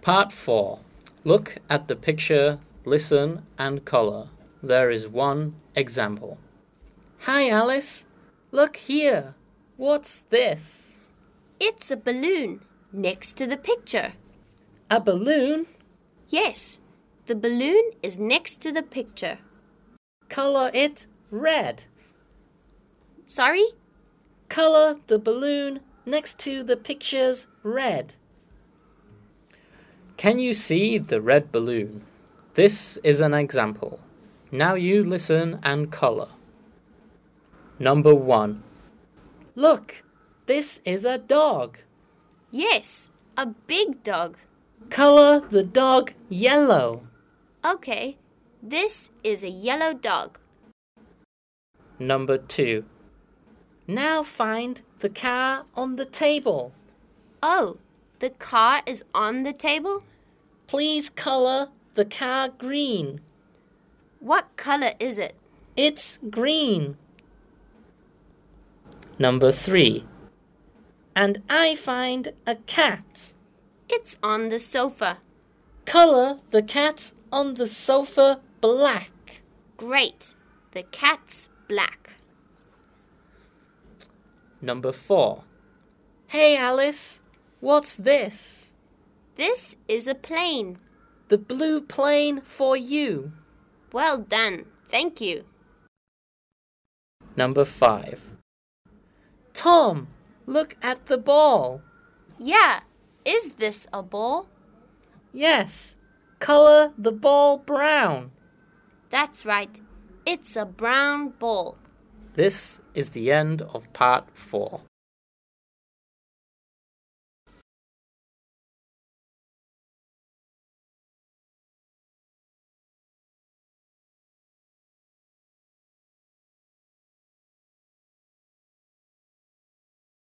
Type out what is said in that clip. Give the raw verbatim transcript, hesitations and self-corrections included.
Part four. Look at the picture, listen and colour. There is one example. Hi, Alice. Look here. What's this? It's a balloon next to the picture. A balloon? Yes, the balloon is next to the picture. Colour it red. Sorry? Colour the balloon next to the pictures red. Can you see the red balloon? This is an example. Now you listen and colour. Number one. Look, this is a dog. Yes, a big dog. Colour the dog yellow. Okay, this is a yellow dog. Number two. Now find the car on the table. Oh, the car is on the table? Please colour the car green. What colour is it? It's green. Number three. And I find a cat. It's on the sofa. Colour the cat on the sofa black. Great. The cat's black. Number four. Hey, Alice, what's this? This is a plane. The blue plane for you. Well done. Thank you. Number five. Tom, look at the ball. Yeah. Is this a ball? Yes. Colour the ball brown. That's right. It's a brown ball. This is the end of part four.